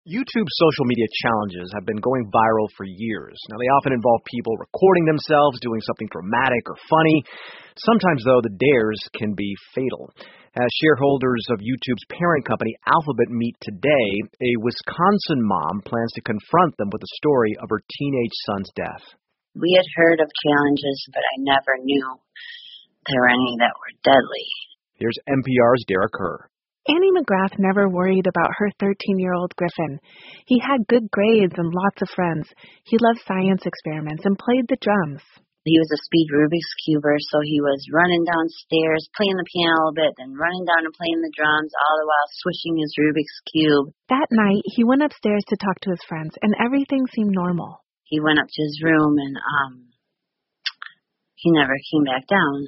YouTube social media challenges have been going viral for years. Now, they often involve people recording themselves, doing something dramatic or funny. Sometimes, though, the dares can be fatal. As shareholders of YouTube's parent company, Alphabet, meet today, a Wisconsin mom plans to confront them with the story of her teenage son's death. We had heard of challenges, but I never knew there were any that were deadly. Here's NPR's Derek Kerr. Annie McGrath never worried about her 13-year-old Griffin. He had good grades and lots of friends. He loved science experiments and played the drums. He was a speed Rubik's Cuber, so he was running downstairs, playing the piano a bit, then running down and playing the drums, all the while swishing his Rubik's Cube. That night, he went upstairs to talk to his friends, and everything seemed normal. He went up to his room, and he never came back down.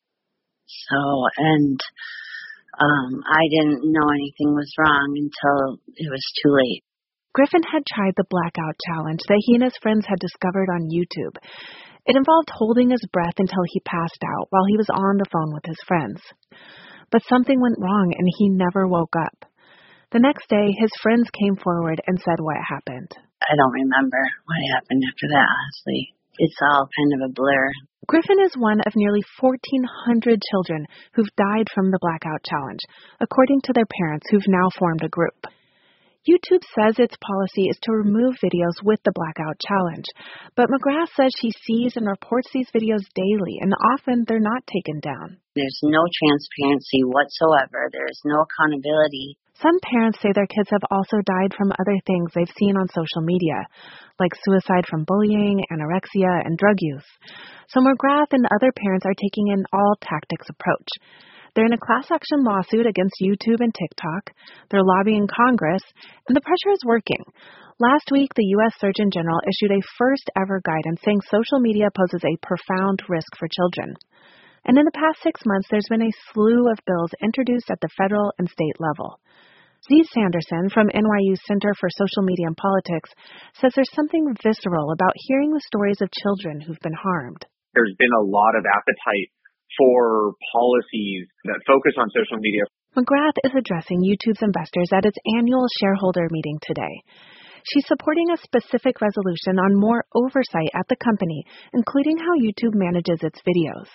I didn't know anything was wrong until it was too late. Griffin had tried the blackout challenge that he and his friends had discovered on YouTube. It involved holding his breath until he passed out while he was on the phone with his friends. But something went wrong and he never woke up. The next day, his friends came forward and said what happened. I don't remember what happened after that, honestly. It's all kind of a blur. Griffin is one of nearly 1,400 children who've died from the blackout challenge, according to their parents who've now formed a group. YouTube says its policy is to remove videos with the blackout challenge, but McGrath says she sees and reports these videos daily, and often they're not taken down. There's no transparency whatsoever. There is no accountability. Some parents say their kids have also died from other things they've seen on social media, like suicide from bullying, anorexia, and drug use. So McGrath and other parents are taking an all-tactics approach. They're in a class action lawsuit against YouTube and TikTok. They're lobbying Congress, and the pressure is working. Last week, the U.S. Surgeon General issued a first-ever guidance saying social media poses a profound risk for children. And in the past 6 months, there's been a slew of bills introduced at the federal and state level. Z. Sanderson from NYU's Center for Social Media and Politics says there's something visceral about hearing the stories of children who've been harmed. There's been a lot of appetite for policies that focus on social media. McGrath is addressing YouTube's investors at its annual shareholder meeting today. She's supporting a specific resolution on more oversight at the company, including how YouTube manages its videos.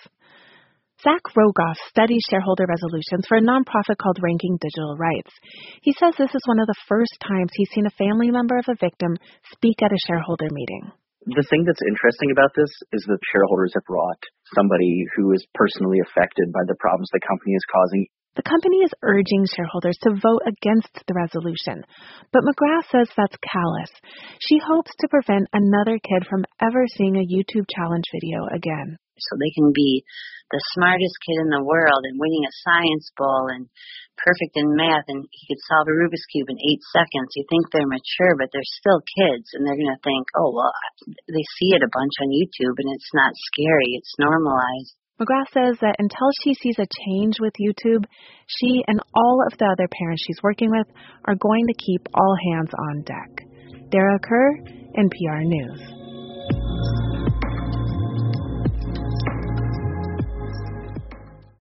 Zach Rogoff studies shareholder resolutions for a nonprofit called Ranking Digital Rights. He says this is one of the first times he's seen a family member of a victim speak at a shareholder meeting. The thing that's interesting about this is that shareholders have brought somebody who is personally affected by the problems the company is causing. The company is urging shareholders to vote against the resolution, but McGrath says that's callous. She hopes to prevent another kid from ever seeing a YouTube challenge video again. So they can be the smartest kid in the world and winning a science ball and perfect in math, and he could solve a Rubik's Cube in 8 seconds. You think they're mature, but they're still kids, and they're going to think, oh, well, they see it a bunch on YouTube, and it's not scary. It's normalized. McGrath says that until she sees a change with YouTube, she and all of the other parents she's working with are going to keep all hands on deck. Derek Kerr, NPR News.